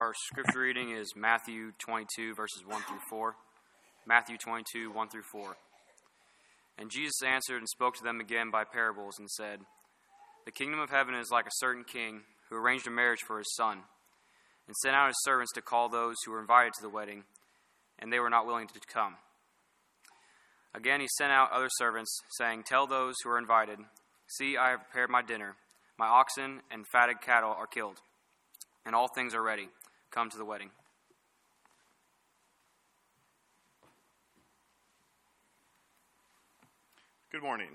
Our scripture reading is Matthew 22, verses 1 through 4. Matthew 22, 1 through 4. And Jesus answered and spoke to them again by parables and said, The kingdom of heaven is like a certain king who arranged a marriage for his son, and sent out his servants to call those who were invited to the wedding, and they were not willing to come. Again he sent out other servants, saying, Tell those who are invited, See, I have prepared my dinner. My oxen and fatted cattle are killed, and all things are ready. Come to the wedding. Good morning.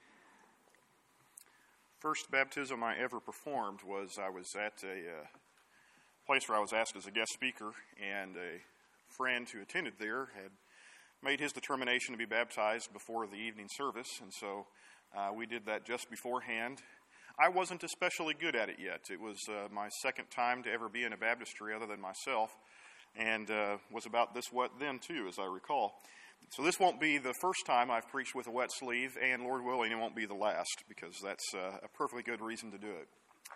First baptism I ever performed was I was at a place where I was asked as a guest speaker, and a friend who attended there had made his determination to be baptized before the evening service, and so we did that just beforehand. I wasn't especially good at it yet. It was my second time to ever be in a baptistry other than myself, and was about this wet then too, as I recall. So this won't be the first time I've preached with a wet sleeve, and Lord willing, it won't be the last, because that's a perfectly good reason to do it.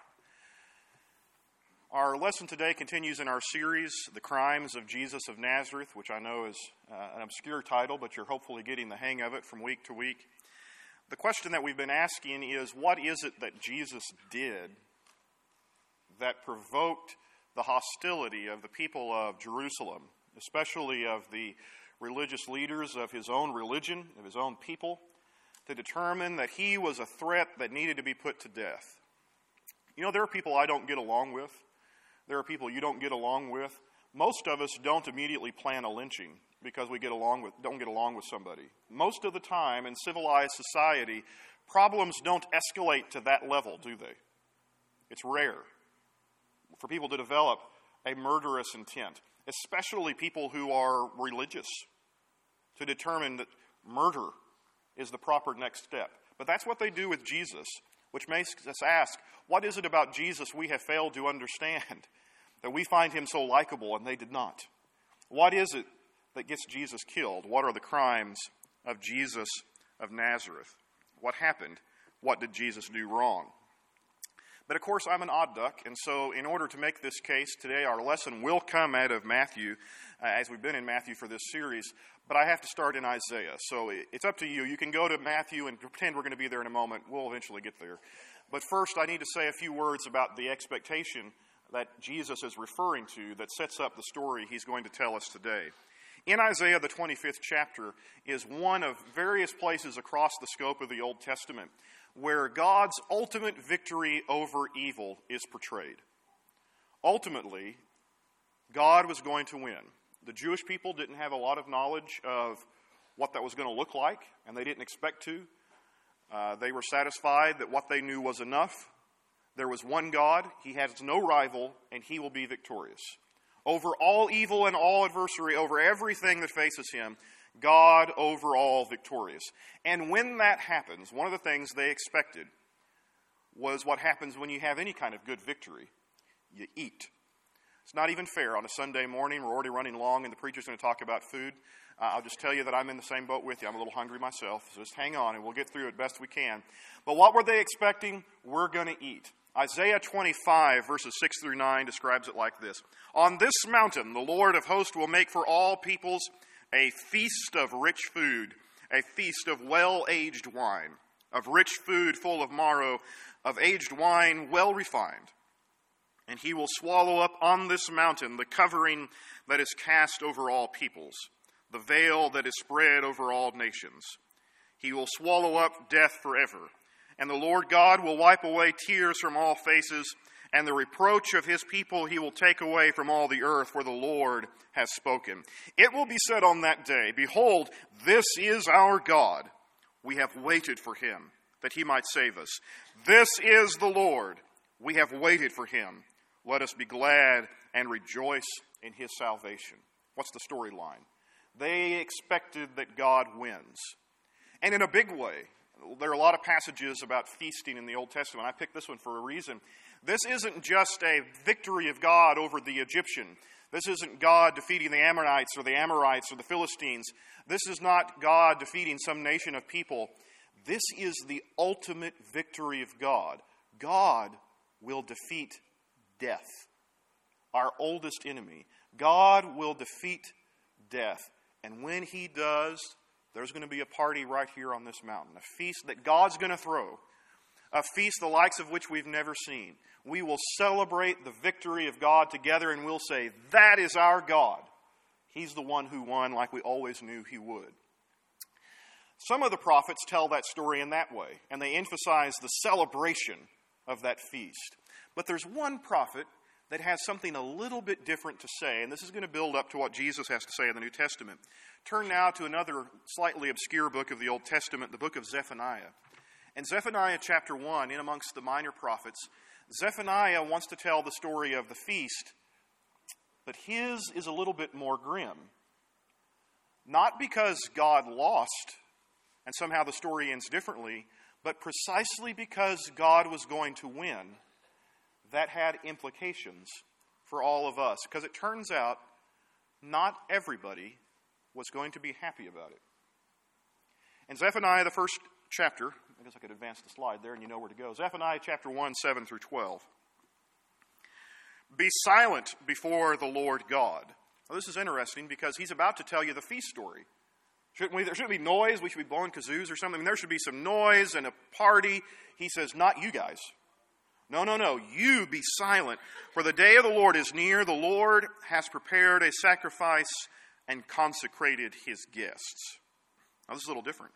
Our lesson today continues in our series, The Crimes of Jesus of Nazareth, which I know is an obscure title, but you're hopefully getting the hang of it from week to week. The question that we've been asking is, what is it that Jesus did that provoked the hostility of the people of Jerusalem, especially of the religious leaders of his own religion, of his own people, to determine that he was a threat that needed to be put to death? You know, there are people I don't get along with. There are people you don't get along with. Most of us don't immediately plan a lynching because we don't get along with somebody. Most of the time in civilized society, problems don't escalate to that level, do they? It's rare for people to develop a murderous intent, especially people who are religious, to determine that murder is the proper next step. But that's what they do with Jesus, which makes us ask, what is it about Jesus we have failed to understand, that we find him so likable and they did not? What is it that gets Jesus killed? What are the crimes of Jesus of Nazareth? What happened? What did Jesus do wrong? But of course, I'm an odd duck, and so in order to make this case today, our lesson will come out of Matthew, as we've been in Matthew for this series, but I have to start in Isaiah. So it's up to you. You can go to Matthew and pretend we're going to be there in a moment. We'll eventually get there. But first, I need to say a few words about the expectation that Jesus is referring to that sets up the story he's going to tell us today. In Isaiah, the 25th chapter is one of various places across the scope of the Old Testament where God's ultimate victory over evil is portrayed. Ultimately, God was going to win. The Jewish people didn't have a lot of knowledge of what that was going to look like, and they didn't expect to. They were satisfied that what they knew was enough. There was one God, he has no rival, and he will be victorious. Over all evil and all adversary, over everything that faces him, God over all victorious. And when that happens, one of the things they expected was what happens when you have any kind of good victory. You eat. It's not even fair. On a Sunday morning, we're already running long, and the preacher's going to talk about food. I'll just tell you that I'm in the same boat with you. I'm a little hungry myself, so just hang on, and we'll get through it best we can. But what were they expecting? We're going to eat. Isaiah 25, verses 6 through 9, describes it like this. On this mountain, the Lord of hosts will make for all peoples a feast of rich food, a feast of well-aged wine, of rich food full of marrow, of aged wine well refined. And he will swallow up on this mountain the covering that is cast over all peoples, the veil that is spread over all nations. He will swallow up death forever. And the Lord God will wipe away tears from all faces, and the reproach of his people he will take away from all the earth, for the Lord has spoken. It will be said on that day, Behold, this is our God. We have waited for him, that he might save us. This is the Lord. We have waited for him. Let us be glad and rejoice in his salvation. What's the storyline? They expected that God wins. And in a big way. There are a lot of passages about feasting in the Old Testament. I picked this one for a reason. This isn't just a victory of God over the Egyptian. This isn't God defeating the Ammonites or the Amorites or the Philistines. This is not God defeating some nation of people. This is the ultimate victory of God. God will defeat death. our oldest enemy. God will defeat death. And when he does, there's going to be a party right here on this mountain, a feast that God's going to throw, a feast the likes of which we've never seen. We will celebrate the victory of God together, and we'll say, that is our God. He's the one who won, like we always knew he would. Some of the prophets tell that story in that way, and they emphasize the celebration of that feast. But there's one prophet that has something a little bit different to say, and this is going to build up to what Jesus has to say in the New Testament. Turn now to another slightly obscure book of the Old Testament, the book of Zephaniah. In Zephaniah chapter 1, in amongst the minor prophets, Zephaniah wants to tell the story of the feast, but his is a little bit more grim. Not because God lost, and somehow the story ends differently, but precisely because God was going to win. That had implications for all of us, because it turns out not everybody was going to be happy about it. In Zephaniah, the first chapter, I guess I could advance the slide there and you know where to go. Zephaniah chapter 1, 7 through 12. Be silent before the Lord God. Well, this is interesting because he's about to tell you the feast story. There shouldn't be noise. We should be blowing kazoos or something. I mean, there should be some noise and a party. He says, not you guys. No. You be silent. For the day of the Lord is near. The Lord has prepared a sacrifice and consecrated his guests. Now, this is a little different.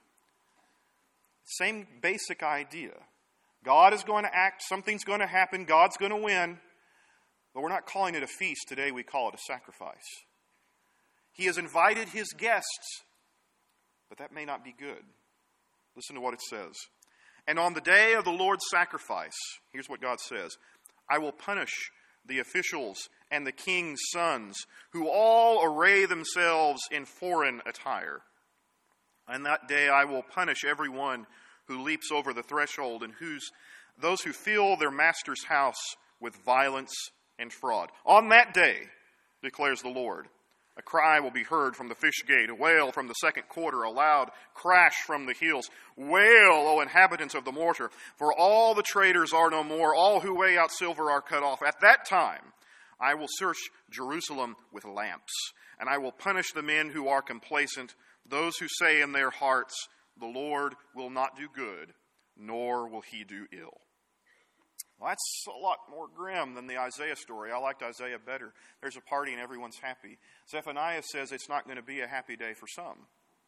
Same basic idea. God is going to act. Something's going to happen. God's going to win. But we're not calling it a feast. Today we call it a sacrifice. He has invited his guests, but that may not be good. Listen to what it says. And on the day of the Lord's sacrifice, here's what God says, I will punish the officials and the king's sons, who all array themselves in foreign attire. And that day I will punish everyone who leaps over the threshold and those who fill their master's house with violence and fraud. On that day, declares the Lord, a cry will be heard from the fish gate, a wail from the second quarter, a loud crash from the hills. Wail, O inhabitants of the mortar, for all the traders are no more, all who weigh out silver are cut off. At that time I will search Jerusalem with lamps, and I will punish the men who are complacent, those who say in their hearts, the Lord will not do good, nor will he do ill. Well, that's a lot more grim than the Isaiah story. I liked Isaiah better. There's a party and everyone's happy. Zephaniah says it's not going to be a happy day for some.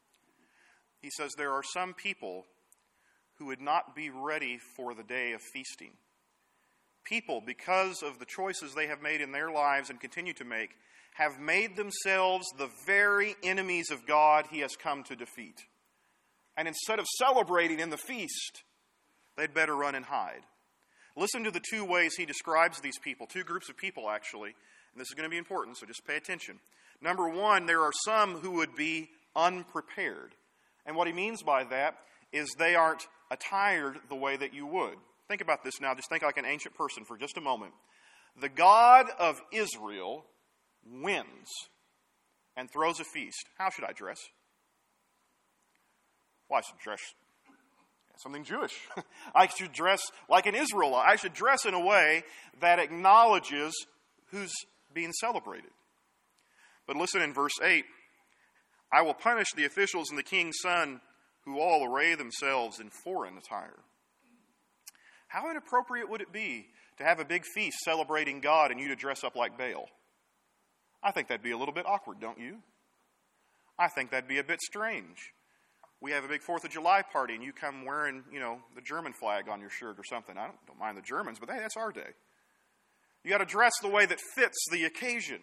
He says there are some people who would not be ready for the day of feasting. People, because of the choices they have made in their lives and continue to make, have made themselves the very enemies of God he has come to defeat. And instead of celebrating in the feast, they'd better run and hide. Listen to the two ways he describes these people, two groups of people actually, and this is going to be important, so just pay attention. Number one, there are some who would be unprepared. And what he means by that is they aren't attired the way that you would. Think about this now, just think like an ancient person for just a moment. The God of Israel wins and throws a feast. How should I dress? Well, I should dress something Jewish. I should dress like an Israelite. I should dress in a way that acknowledges who's being celebrated. But listen in verse 8. I will punish the officials and the king's son who all array themselves in foreign attire. How inappropriate would it be to have a big feast celebrating God and you to dress up like Baal? I think that'd be a little bit awkward, don't you? I think that'd be a bit strange. We have a big 4th of July party and you come wearing, the German flag on your shirt or something. I don't mind the Germans, but hey, that's our day. You got to dress the way that fits the occasion.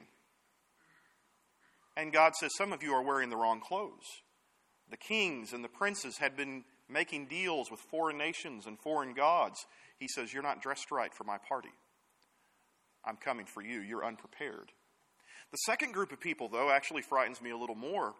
And God says some of you are wearing the wrong clothes. The kings and the princes had been making deals with foreign nations and foreign gods. He says, you're not dressed right for my party. I'm coming for you. You're unprepared. The second group of people, though, actually frightens me a little more.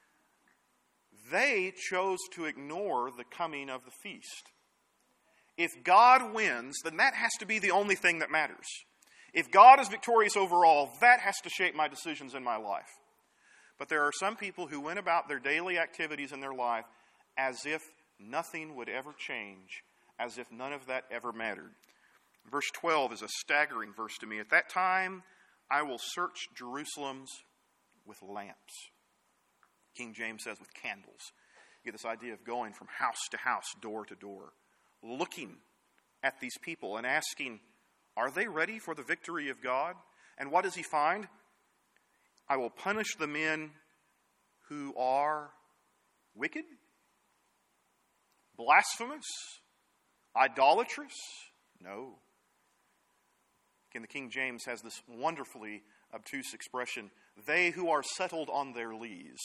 They chose to ignore the coming of the feast. If God wins, then that has to be the only thing that matters. If God is victorious overall, that has to shape my decisions in my life. But there are some people who went about their daily activities in their life as if nothing would ever change, as if none of that ever mattered. Verse 12 is a staggering verse to me. At that time, I will search Jerusalem's with lamps. King James says with candles. You get this idea of going from house to house, door to door, looking at these people and asking, are they ready for the victory of God? And what does he find? I will punish the men who are wicked, blasphemous, idolatrous? No. Again, the King James has this wonderfully obtuse expression, they who are settled on their lees.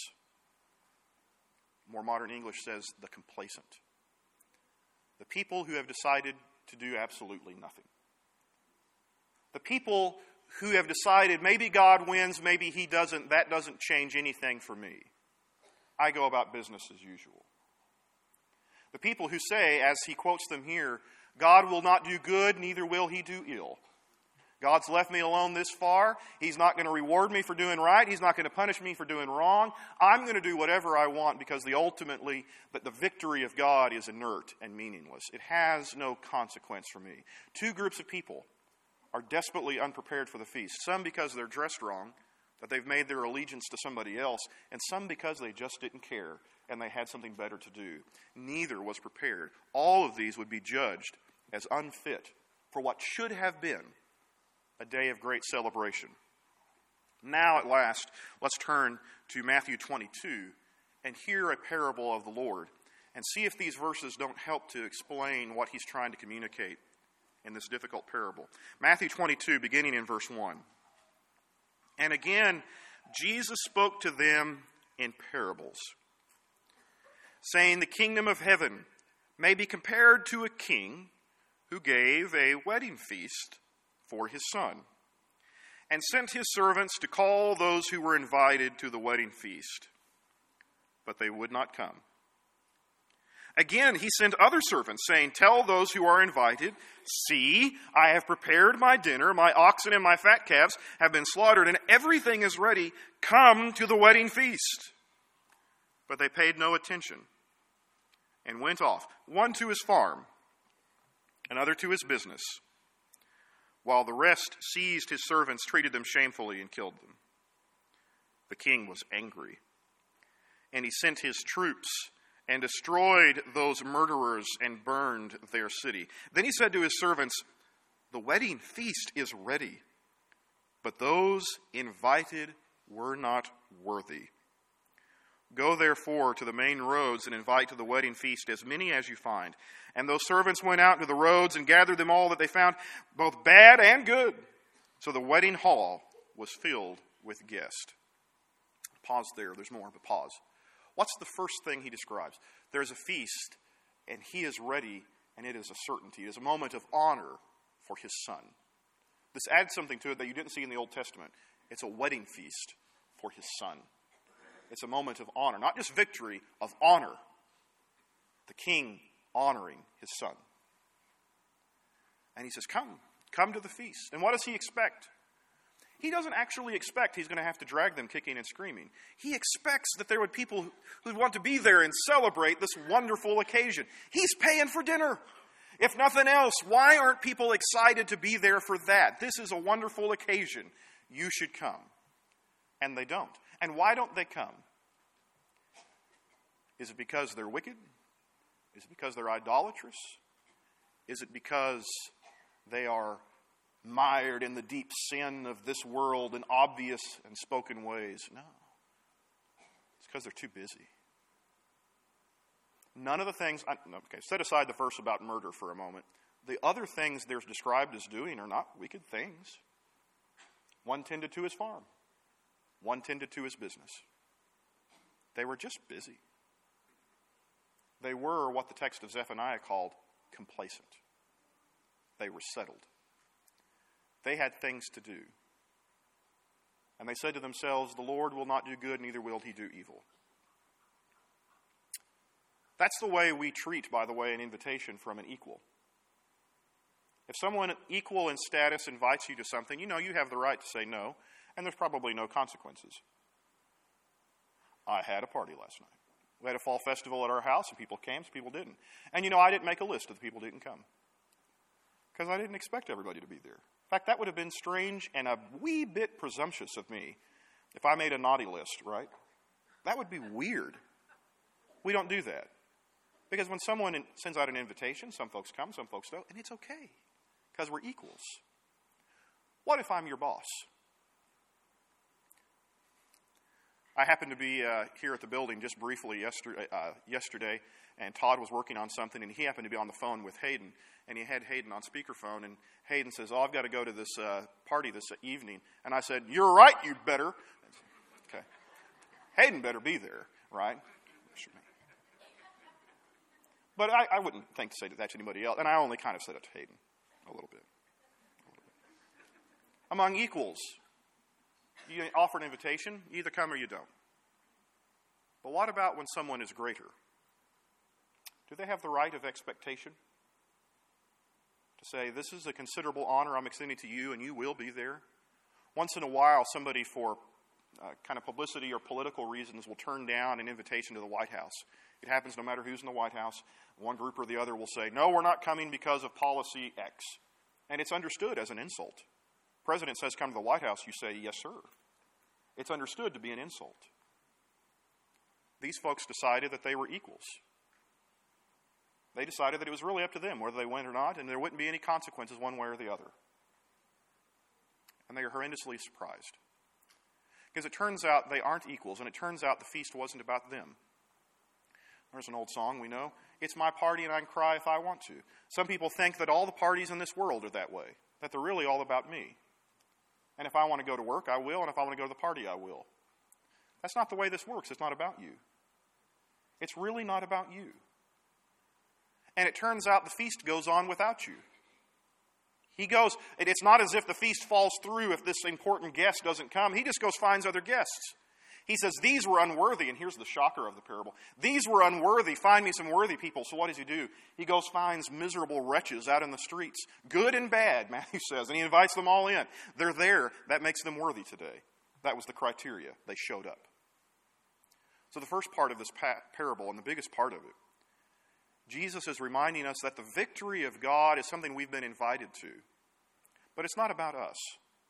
More modern English says the complacent. The people who have decided to do absolutely nothing. The people who have decided maybe God wins, maybe he doesn't, that doesn't change anything for me. I go about business as usual. The people who say, as he quotes them here, God will not do good, neither will he do ill. God's left me alone this far. He's not going to reward me for doing right. He's not going to punish me for doing wrong. I'm going to do whatever I want because ultimately the victory of God is inert and meaningless. It has no consequence for me. Two groups of people are desperately unprepared for the feast. Some because they're dressed wrong, that they've made their allegiance to somebody else, and some because they just didn't care and they had something better to do. Neither was prepared. All of these would be judged as unfit for what should have been a day of great celebration. Now, at last, let's turn to Matthew 22 and hear a parable of the Lord and see if these verses don't help to explain what he's trying to communicate in this difficult parable. Matthew 22, beginning in verse 1. And again, Jesus spoke to them in parables, saying, the kingdom of heaven may be compared to a king who gave a wedding feast for his son, and sent his servants to call those who were invited to the wedding feast. But they would not come. Again, he sent other servants, saying, tell those who are invited, see, I have prepared my dinner, my oxen and my fat calves have been slaughtered, and everything is ready. Come to the wedding feast. But they paid no attention and went off, one to his farm, another to his business, while the rest seized his servants, treated them shamefully, and killed them. The king was angry, and he sent his troops and destroyed those murderers and burned their city. Then he said to his servants, the wedding feast is ready, but those invited were not worthy. Go therefore to the main roads and invite to the wedding feast as many as you find. And those servants went out to the roads and gathered them all that they found, both bad and good. So the wedding hall was filled with guests. Pause there. There's more, but pause. What's the first thing he describes? There's a feast, and he is ready, and it is a certainty. It is a moment of honor for his son. This adds something to it that you didn't see in the Old Testament. It's a wedding feast for his son. It's a moment of honor, not just victory, of honor. The king honoring his son. And he says, come to the feast. And what does he expect? He doesn't actually expect he's going to have to drag them kicking and screaming. He expects that there would be people who'd want to be there and celebrate this wonderful occasion. He's paying for dinner. If nothing else, why aren't people excited to be there for that? This is a wonderful occasion. You should come. And they don't. And why don't they come? Is it because they're wicked? Is it because they're idolatrous? Is it because they are mired in the deep sin of this world in obvious and spoken ways? No. It's because they're too busy. None of the things, set aside the verse about murder for a moment. The other things they're described as doing are not wicked things. One tended to his farm. One tended to his business. They were just busy. They were what the text of Zephaniah called complacent. They were settled. They had things to do. And they said to themselves, the Lord will not do good, neither will he do evil. That's the way we treat, by the way, an invitation from an equal. If someone equal in status invites you to something, you have the right to say no, and there's probably no consequences. I had a party last night. We had a fall festival at our house, and people came, some people didn't. And I didn't make a list of the people who didn't come, because I didn't expect everybody to be there. fact, that would have been strange and a wee bit presumptuous of me if I made a naughty list, right? That would be weird. We don't do that. Because when someone sends out an invitation, some folks come, some folks don't, and it's okay because we're equals. What if I'm your boss? I happened to be here at the building just briefly yesterday, and Todd was working on something, and he happened to be on the phone with Hayden, and he had Hayden on speakerphone, and Hayden says, I've got to go to this party this evening. And I said, you're right, you'd better. Okay. Hayden better be there, right? Sure. But I wouldn't think to say that to anybody else, and I only kind of said it to Hayden a little bit. Among equals, you offer an invitation, you either come or you don't. But what about when someone is greater? Do they have the right of expectation? To say, this is a considerable honor I'm extending to you, and you will be there? Once in a while, somebody for kind of publicity or political reasons will turn down an invitation to the White House. It happens no matter who's in the White House. One group or the other will say, no, we're not coming because of policy X. And it's understood as an insult. The president says, come to the White House, you say, yes, sir. It's understood to be an insult. These folks decided that they were equals. They decided that it was really up to them whether they went or not, and there wouldn't be any consequences one way or the other. And they are horrendously surprised. Because it turns out they aren't equals, and it turns out the feast wasn't about them. There's an old song we know. It's my party and I can cry if I want to. Some people think that all the parties in this world are that way, that they're really all about me. And if I want to go to work, I will, and if I want to go to the party, I will. That's not the way this works. It's not about you. It's really not about you. And it turns out the feast goes on without you. He goes, it's not as if the feast falls through if this important guest doesn't come. He just goes finds other guests. He says, these were unworthy, and here's the shocker of the parable. These were unworthy. Find me some worthy people. So what does he do? He goes finds miserable wretches out in the streets. Good and bad, Matthew says, and he invites them all in. They're there. That makes them worthy today. That was the criteria. They showed up. So the first part of this parable, and the biggest part of it, Jesus is reminding us that the victory of God is something we've been invited to. But it's not about us.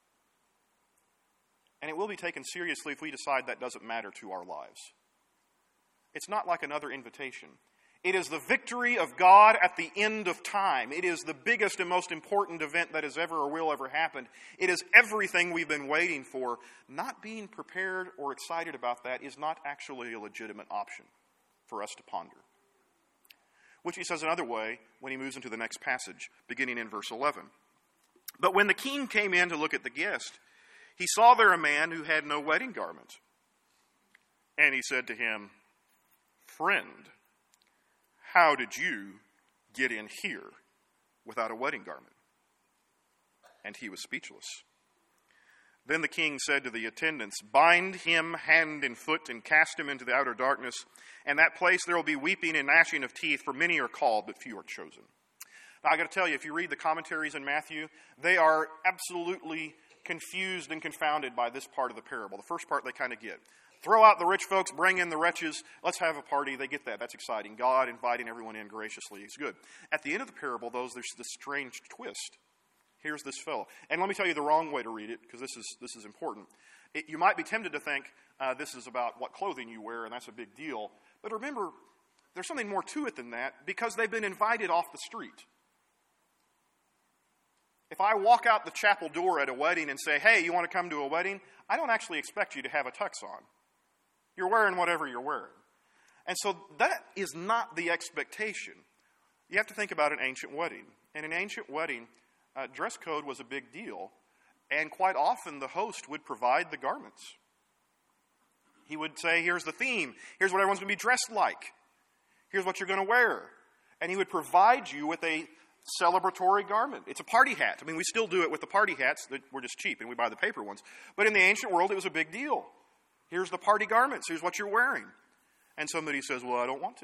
And it will be taken seriously if we decide that doesn't matter to our lives. It's not like another invitation. It is the victory of God at the end of time. It is the biggest and most important event that has ever or will ever happen. It is everything we've been waiting for. Not being prepared or excited about that is not actually a legitimate option for us to ponder. Which he says another way when he moves into the next passage, beginning in verse 11. But when the king came in to look at the guest, he saw there a man who had no wedding garment. And he said to him, friend, how did you get in here without a wedding garment? And he was speechless. Then the king said to the attendants, bind him hand and foot and cast him into the outer darkness. And that place there will be weeping and gnashing of teeth, for many are called, but few are chosen. Now, I got to tell you, if you read the commentaries in Matthew, they are absolutely confused and confounded by this part of the parable. The first part they kind of get. Throw out the rich folks, bring in the wretches, let's have a party. They get that. That's exciting. God inviting everyone in graciously is good. At the end of the parable, though, there's this strange twist. Here's this fellow. And let me tell you the wrong way to read it, because this is important. You might be tempted to think this is about what clothing you wear, and that's a big deal. But remember, there's something more to it than that, because they've been invited off the street. If I walk out the chapel door at a wedding and say, hey, you want to come to a wedding? I don't actually expect you to have a tux on. You're wearing whatever you're wearing. And so that is not the expectation. You have to think about an ancient wedding. In an ancient wedding, dress code was a big deal. And quite often the host would provide the garments. He would say, here's the theme. Here's what everyone's going to be dressed like. Here's what you're going to wear. And he would provide you with a celebratory garment. It's a party hat. I mean, we still do it with the party hats. We're just cheap and we buy the paper ones. But in the ancient world, it was a big deal. Here's the party garments. Here's what you're wearing. And somebody says, well, I don't want to.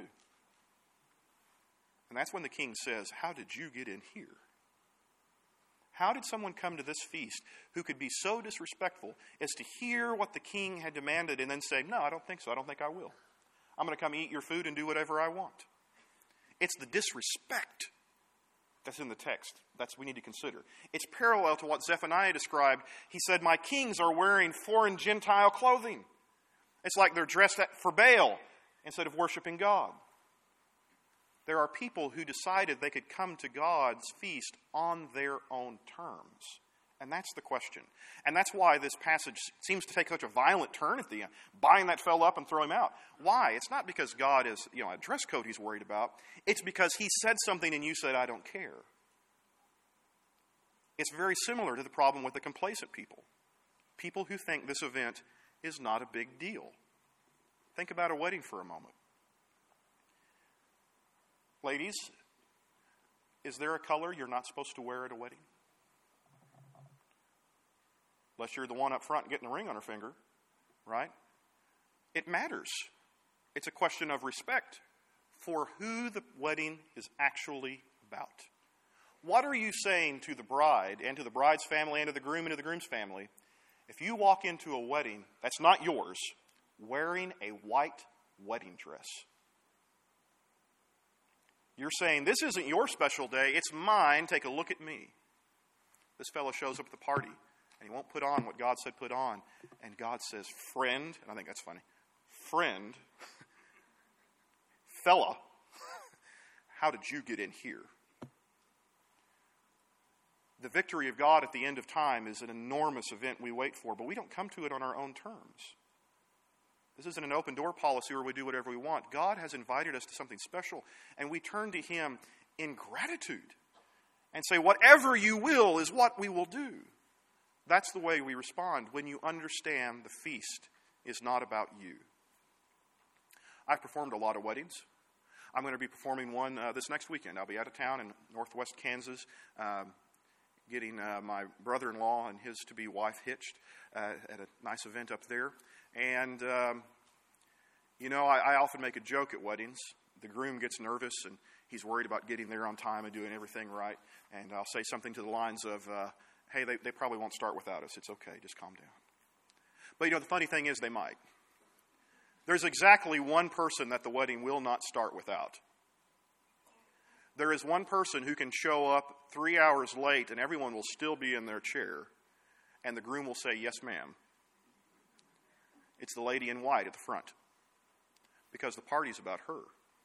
And that's when the king says, how did you get in here? How did someone come to this feast who could be so disrespectful as to hear what the king had demanded and then say, no, I don't think so. I don't think I will. I'm going to come eat your food and do whatever I want. It's the disrespect That's in the text. We need to consider. It's parallel to what Zephaniah described. He said, my kings are wearing foreign Gentile clothing. It's like they're dressed for Baal instead of worshiping God. There are people who decided they could come to God's feast on their own terms. And that's the question. And that's why this passage seems to take such a violent turn at the end. Bind that fellow up and throw him out. Why? It's not because God is, a dress code he's worried about. It's because he said something and you said, I don't care. It's very similar to the problem with the complacent people. People who think this event is not a big deal. Think about a wedding for a moment. Ladies, is there a color you're not supposed to wear at a wedding? Unless you're the one up front getting a ring on her finger, right? It matters. It's a question of respect for who the wedding is actually about. What are you saying to the bride and to the bride's family and to the groom and to the groom's family if you walk into a wedding that's not yours wearing a white wedding dress? You're saying, this isn't your special day, it's mine, take a look at me. This fellow shows up at the party. And he won't put on what God said put on. And God says, friend, and I think that's funny, friend, fella, how did you get in here? The victory of God at the end of time is an enormous event we wait for, but we don't come to it on our own terms. This isn't an open door policy where we do whatever we want. God has invited us to something special, and we turn to him in gratitude and say, whatever you will is what we will do. That's the way we respond when you understand the feast is not about you. I've performed a lot of weddings. I'm going to be performing one this next weekend. I'll be out of town in northwest Kansas, getting my brother-in-law and his to-be wife hitched at a nice event up there. And, I often make a joke at weddings. The groom gets nervous and he's worried about getting there on time and doing everything right. And I'll say something to the lines of, hey, they probably won't start without us. It's okay. Just calm down. But, the funny thing is they might. There's exactly one person that the wedding will not start without. There is one person who can show up 3 hours late and everyone will still be in their chair. And the groom will say, yes, ma'am. It's the lady in white at the front. Because the party's about her.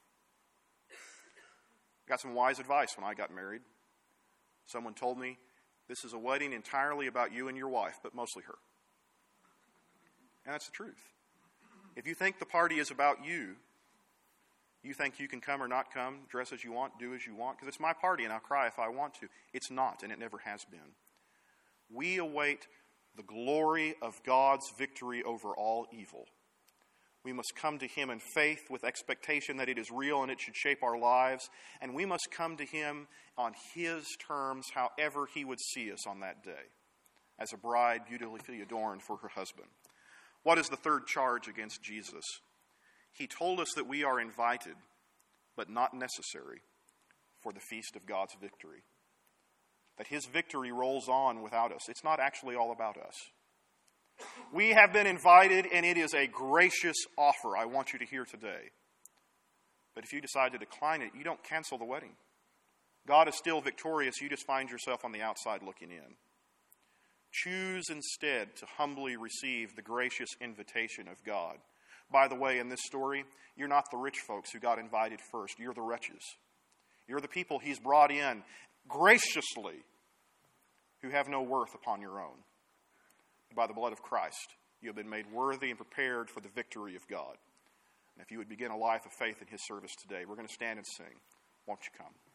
I got some wise advice when I got married. Someone told me, this is a wedding entirely about you and your wife, but mostly her. And that's the truth. If you think the party is about you, you think you can come or not come, dress as you want, do as you want, because it's my party and I'll cry if I want to. It's not, and it never has been. We await the glory of God's victory over all evil. We must come to him in faith with expectation that it is real and it should shape our lives. And we must come to him on his terms, however he would see us on that day, as a bride beautifully adorned for her husband. What is the third charge against Jesus? He told us that we are invited, but not necessary, for the feast of God's victory. That his victory rolls on without us. It's not actually all about us. We have been invited, and it is a gracious offer I want you to hear today. But if you decide to decline it, you don't cancel the wedding. God is still victorious. You just find yourself on the outside looking in. Choose instead to humbly receive the gracious invitation of God. By the way, in this story, you're not the rich folks who got invited first. You're the wretches. You're the people he's brought in graciously who have no worth upon your own. By the blood of Christ, you have been made worthy and prepared for the victory of God. And if you would begin a life of faith in his service today, we're going to stand and sing. Won't you come?